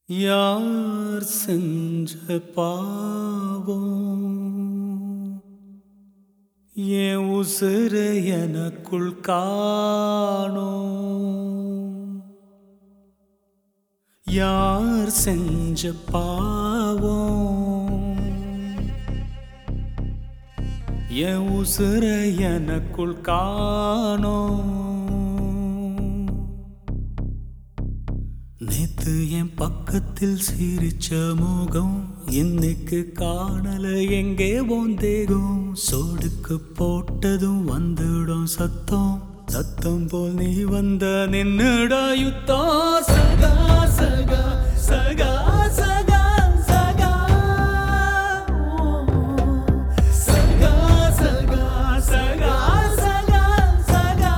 யார் செஞ்ச பாவம் என் உசுறு எனக்குள் காணோம். யார் செஞ்ச பாவம் என் உசுறு எனக்குள் காணோம். நேத்து என் பக்கத்தில் சிரிச்ச முகம் இன்னைக்கு காணல எங்கே போந்தேகும். சொடுக்கு போட்டதும் வந்துடும் சத்தம், சத்தம் போல் நீ வந்த நின்னுடா யுத்தம். சகா சகா சகா சகா சகா சகா சகா சகா சகா சகா.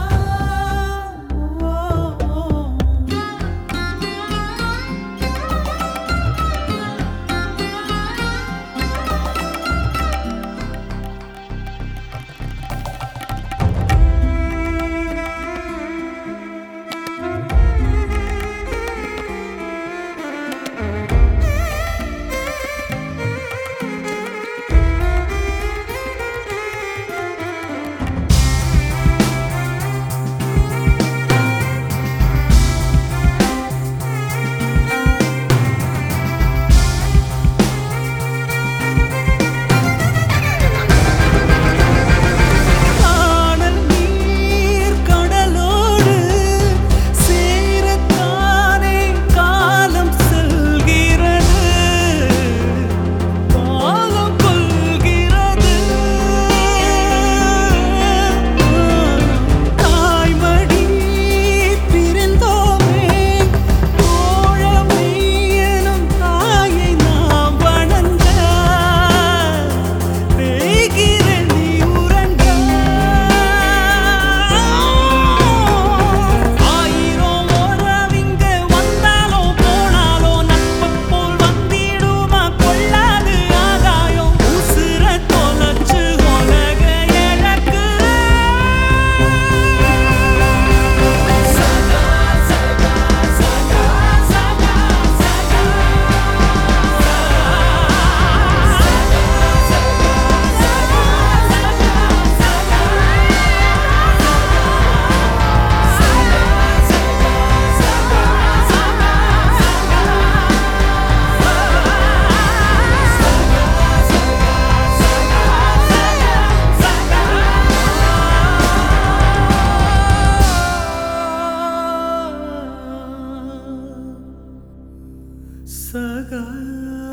Saga